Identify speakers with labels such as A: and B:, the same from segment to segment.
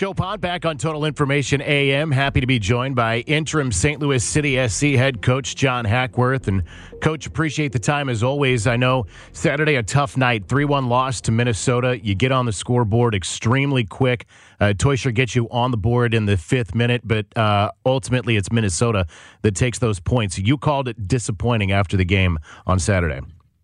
A: Joe Pod back on Total Information AM. Happy to be joined by interim St. Louis City SC head coach John Hackworth. And, Coach, appreciate the time as always. I know Saturday a tough night, 3-1 loss to Minnesota. You get on the scoreboard extremely quick. Teuscher gets you on the board in the 5th minute, but ultimately it's Minnesota that takes those points. You called it disappointing after the game on Saturday.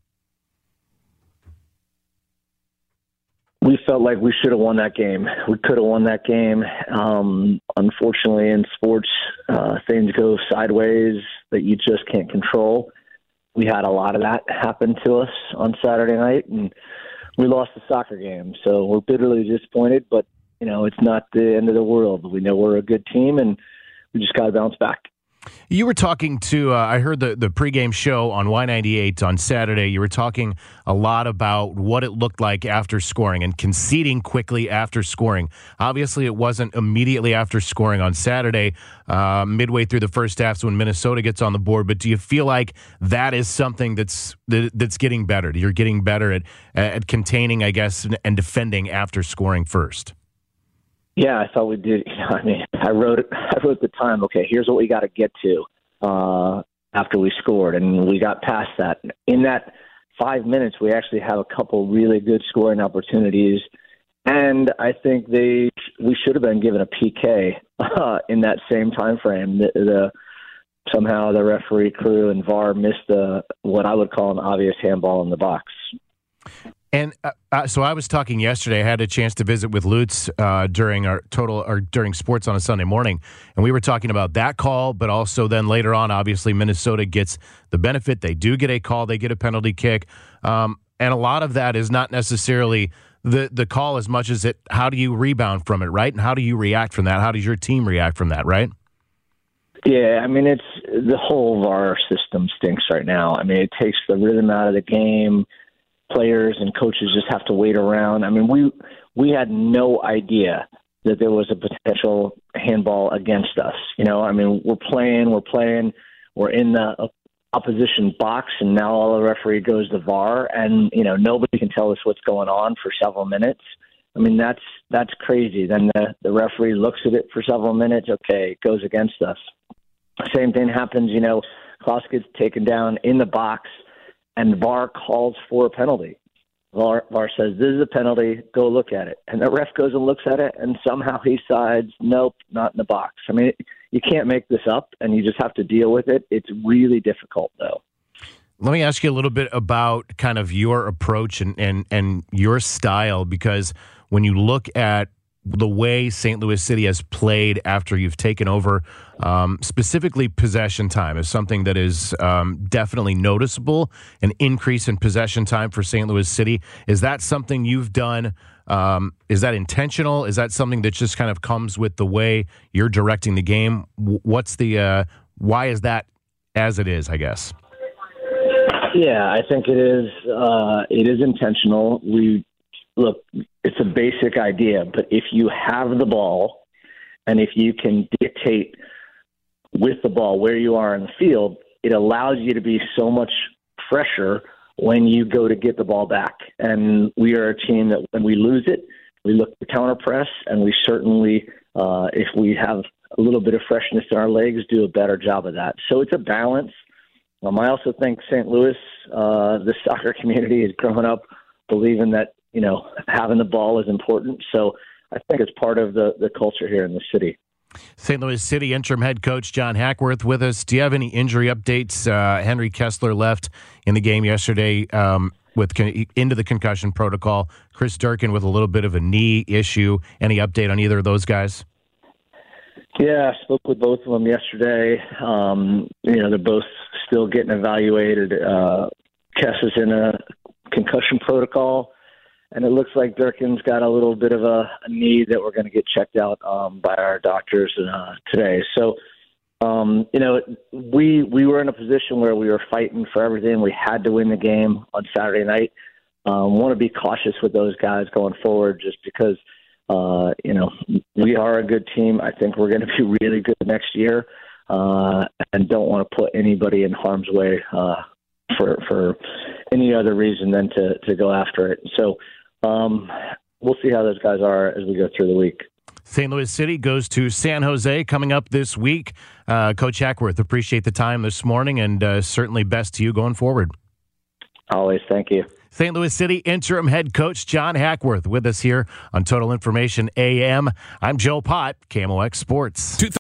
B: We felt like we should have won that game. We could have won that game. Unfortunately, in sports, things go sideways that you just can't control. We had a lot of that happen to us on Saturday night, and we lost the soccer game. So we're bitterly disappointed, but, it's not the end of the world. We know we're a good team, and we just got to bounce back.
A: You were talking to, I heard the pregame show on Y98 on Saturday. You were talking a lot about what it looked like after scoring and conceding quickly after scoring. Obviously, it wasn't immediately after scoring on Saturday, midway through the first half when Minnesota gets on the board. But do you feel like that is something that's getting better? You're getting better at containing, I guess, and defending after scoring first?
B: Yeah, I thought we did. I wrote the time. Okay, here's what we got to get to after we scored, and we got past that. In that 5 minutes, we actually have a couple really good scoring opportunities, and I think we should have been given a PK in that same time frame. Somehow the referee crew and VAR missed what I would call an obvious handball in the box.
A: And so I was talking yesterday. I had a chance to visit with Lutz during Sports on a Sunday morning, and we were talking about that call, but also then later on, obviously, Minnesota gets the benefit. They do get a call. They get a penalty kick. And a lot of that is not necessarily the call as much as how do you rebound from it, right? And how do you react from that? How does your team react from that, right?
B: Yeah, it's the whole VAR system stinks right now. It takes the rhythm out of the game. Players and coaches just have to wait around. We had no idea that there was a potential handball against us. We're playing, we're in the opposition box, and now all the referee goes to VAR, and nobody can tell us what's going on for several minutes. That's crazy. Then the referee looks at it for several minutes. Okay, it goes against us. Same thing happens. Klaus gets taken down in the box, and VAR calls for a penalty. VAR says, this is a penalty, go look at it. And the ref goes and looks at it, and somehow he decides, nope, not in the box. You can't make this up, and you just have to deal with it. It's really difficult, though.
A: Let me ask you a little bit about kind of your approach and your style, because when you look at the way St. Louis City has played after you've taken over, specifically possession time is something that is definitely noticeable, an increase in possession time for St. Louis City. Is that something you've done? Is that intentional? Is that something that just kind of comes with the way you're directing the game? Why is that as it is, I guess?
B: Yeah, I think it is. It is intentional. Look, it's a basic idea, but if you have the ball and if you can dictate with the ball where you are in the field, it allows you to be so much fresher when you go to get the ball back. And we are a team that when we lose it, we look to counter press, and we certainly, if we have a little bit of freshness in our legs, do a better job of that. So it's a balance. I also think St. Louis, the soccer community, has grown up believing that having the ball is important. So I think it's part of the culture here in the city.
A: St. Louis City interim head coach John Hackworth with us. Do you have any injury updates? Henry Kessler left in the game yesterday into the concussion protocol. Chris Durkin with a little bit of a knee issue. Any update on either of those guys?
B: Yeah, I spoke with both of them yesterday. They're both still getting evaluated. Kess is in a concussion protocol. And it looks like Durkin's got a little bit of a knee that we're going to get checked out by our doctors today. So, we were in a position where we were fighting for everything. We had to win the game on Saturday night. Want to be cautious with those guys going forward just because, we are a good team. I think we're going to be really good next year and don't want to put anybody in harm's way for any other reason than to go after it. So, we'll see how those guys are as we go through the week.
A: St. Louis City goes to San Jose coming up this week. Coach Hackworth, appreciate the time this morning, and certainly best to you going forward.
B: Always. Thank you.
A: St. Louis City interim head coach John Hackworth with us here on Total Information AM. I'm Joe Pott, KMOX Sports.